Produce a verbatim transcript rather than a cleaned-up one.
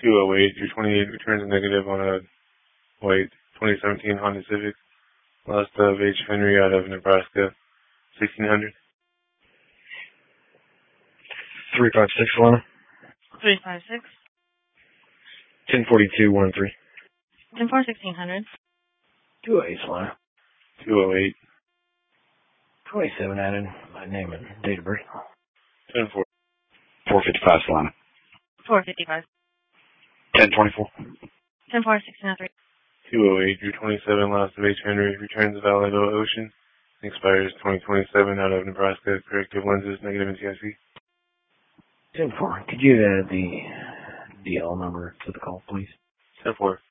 two oh eight, two twenty-eight returns a negative on a white twenty seventeen Honda Civic. Last of H. Henry out of Nebraska, sixteen hundred. three five six, Alana. three five six. ten forty-two, one three. ten four, sixteen hundred. two oh eight, Alana. two oh eight. twenty-seven added, my name and date of birth. ten four. four fifty-five, Solana. four fifty-five. ten twenty-four. ten four, sixteen oh three. two oh eight, Drew twenty-seven, last of H. Henry, returns valid Ocean, expires twenty twenty-seven out of Nebraska, corrective lenses, negative N T I C. ten four, could you add the D L number to the call, please? ten four.